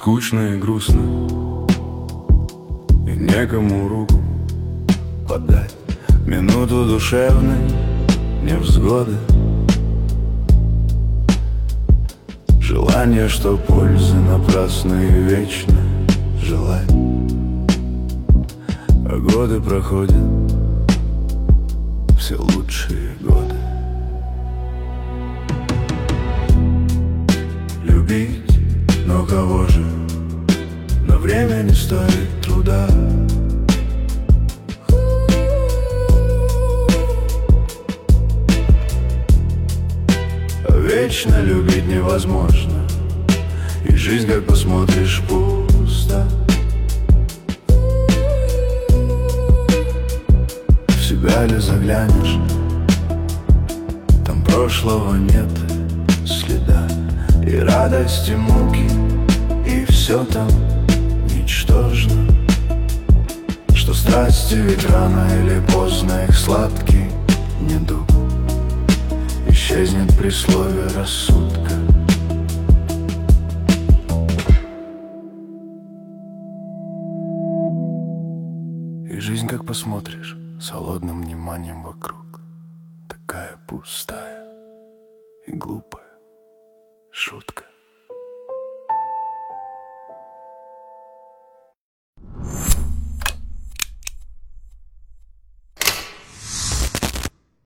скучно и грустно, и некому руку подать. Минуту душевной невзгоды, желание, что пользы напрасно и вечно желать. А годы проходят, все лучшие годы. Любить, но кого же? Но время не стоит труда. А вечно любить невозможно, и жизнь, как посмотришь, пуста. В себя ли заглянешь, там прошлого нет следа. И радость, и муки, и все там ничтожно. Что страсти ведь рано или поздно их сладкий недуг исчезнет при слове рассудка. И жизнь, как посмотришь, с холодным вниманием вокруг, такая пустая и глупая шутка.